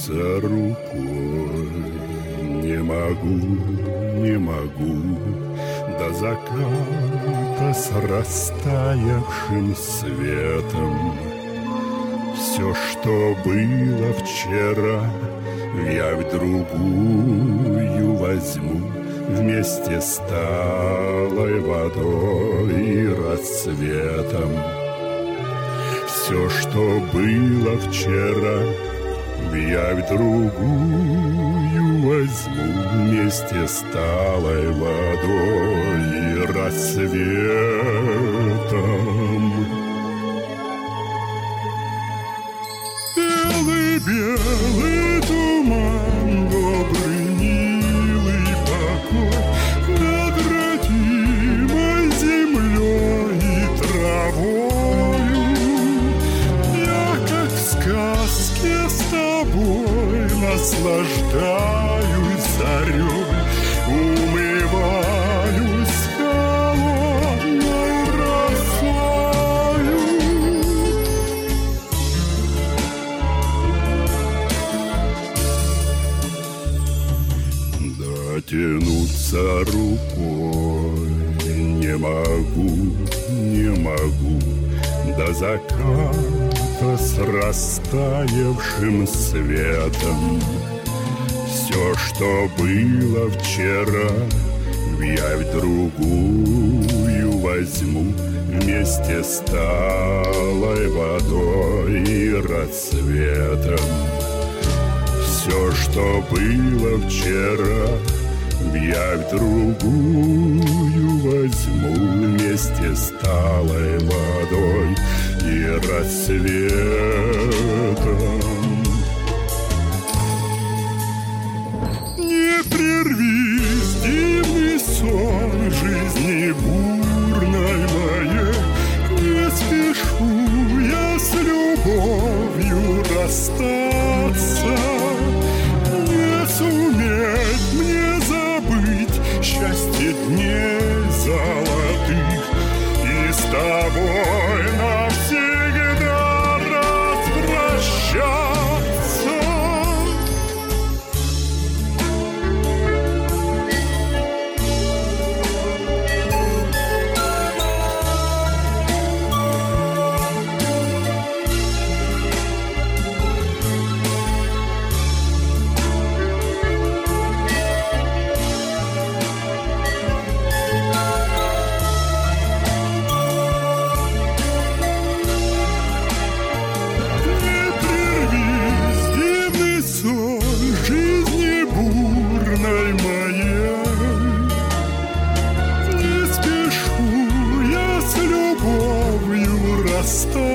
дотянуться рукой. Не могу до заката с растаявшим светом. Все, что было вчера, явь другую возьму вместе с талой водой и рассветом. Все, что было вчера, в явь другую возьму вместе с талой водой и рассветом. Белый туман, добрый, милый покой над родимой землей и травою. Я, как в сказке, с тобой наслаждаюсь зарей, умываюсь холодной росою. Дотянуться рукой не могу до заката с растаявшим светом. Все, что было вчера, в явь другую возьму вместе с талой водой и рассветом. Все, что было вчера, в явь другую возьму вместе с талой водой и рассветом. Не прервись, дивный сон жизни бурной моей, не спешу я с любовью расстаться. Не суметь мне забыть счастье дней золотых и с тобой навсегда распрощаться. Расстаться.